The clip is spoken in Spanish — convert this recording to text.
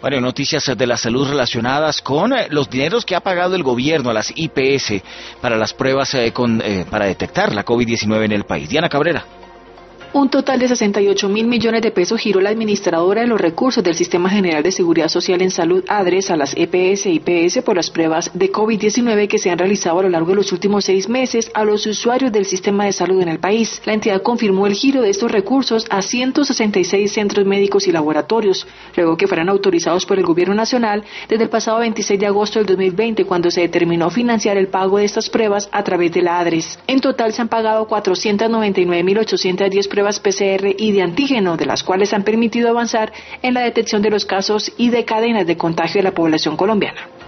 Bueno, noticias de la salud relacionadas con los dineros que ha pagado el gobierno a las IPS para las pruebas para detectar la COVID-19 en el país. Diana Cabrera. Un total de 68.000 millones de pesos giró la administradora de los recursos del Sistema General de Seguridad Social en Salud, ADRES, a las EPS e IPS por las pruebas de COVID-19 que se han realizado a lo largo de los últimos 6 meses a los usuarios del sistema de salud en el país. La entidad confirmó el giro de estos recursos a 166 centros médicos y laboratorios, luego que fueran autorizados por el Gobierno Nacional desde el pasado 26 de agosto del 2020, cuando se determinó financiar el pago de estas pruebas a través de la ADRES. En total se han pagado 499.810 pruebas PCR y de antígeno, de las cuales han permitido avanzar en la detección de los casos y de cadenas de contagio de la población colombiana.